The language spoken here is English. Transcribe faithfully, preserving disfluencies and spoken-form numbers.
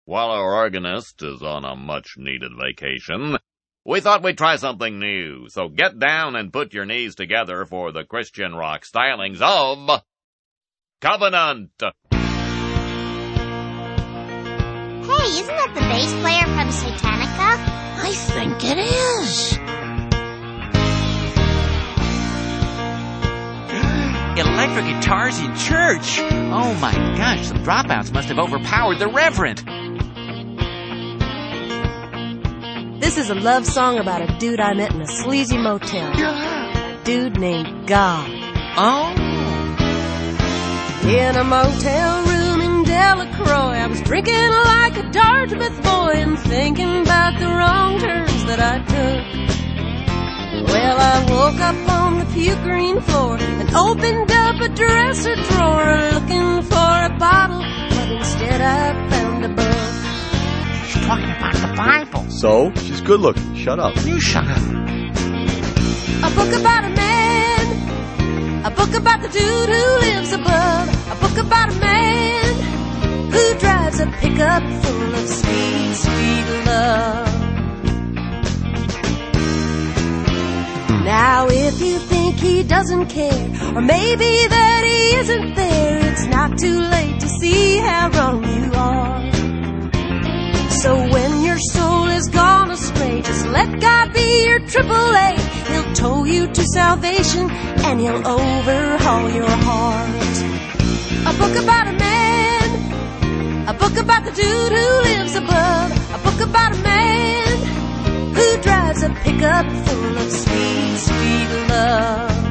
While our organist is on a much-needed vacation, we thought we'd try something new. So get down and put your knees together for the Christian rock stylings of Covenant. Hey, isn't that the bass player from Satanica? I think it is. Electric guitars in church. Oh my gosh, some dropouts must have overpowered the reverend. This is a love song about a dude I met in a sleazy motel. A dude named God. Oh. In a motel room in Delacroix, I was drinking like a Dartmouth boy and thinking about the wrong turns that I took. Well, I woke up on the puke green floor and opened up a dresser drawer looking for a bottle, but instead I found a book. She's talking about the Bible. So? She's good looking. Shut up. You shut up. A book about a man. A book about the dude who lives above. A book about a man who drives a pickup full of sweet, sweet love. Now if you think he doesn't care, or maybe that he isn't there, it's not too late to see how wrong you are. So when your soul is gone astray, just let God be your triple A. He'll tow you to salvation and he'll overhaul your heart. A book about a man, a book about the dude who lives above, a book about a man who drives a pickup full of sweet, sweet love.